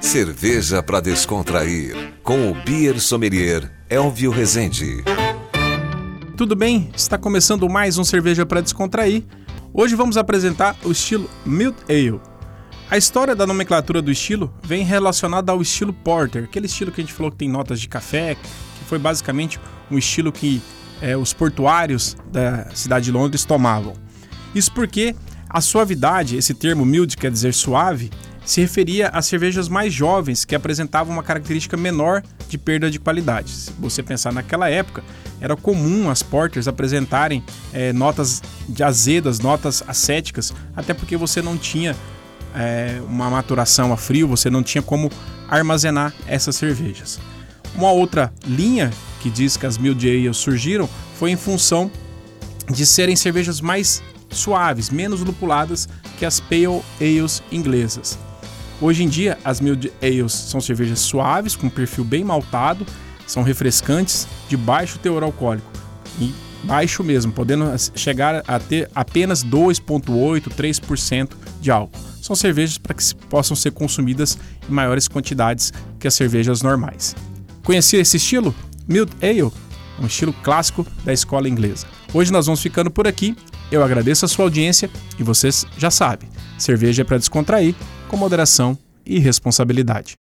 Cerveja para descontrair, com o Beer Sommelier Elvio Rezende. Tudo bem? Está começando mais um Cerveja para Descontrair. Hoje vamos apresentar o estilo Malt Ale. A história da nomenclatura do estilo vem relacionada ao estilo Porter, aquele estilo que a gente falou que tem notas de café, que foi basicamente um estilo que os portuários da cidade de Londres tomavam. Isso porque a suavidade, esse termo mild quer dizer suave, se referia a cervejas mais jovens que apresentavam uma característica menor de perda de qualidade. Se você pensar naquela época, era comum as porters apresentarem notas de azedas, notas acéticas, até porque você não tinha uma maturação a frio, você não tinha como armazenar essas cervejas. Uma outra linha que diz que as Mild Ales surgiram foi em função de serem cervejas mais suaves, menos lupuladas que as Pale Ales inglesas. Hoje em dia, as Mild Ales são cervejas suaves, com perfil bem maltado, são refrescantes, de baixo teor alcoólico, e baixo mesmo, podendo chegar a ter apenas 2,8%, 3% de álcool. São cervejas para que possam ser consumidas em maiores quantidades que as cervejas normais. Conhecia esse estilo? Mild Ale, um estilo clássico da escola inglesa. Hoje nós vamos ficando por aqui. Eu agradeço a sua audiência e vocês já sabem, cerveja é para descontrair, com moderação e responsabilidade.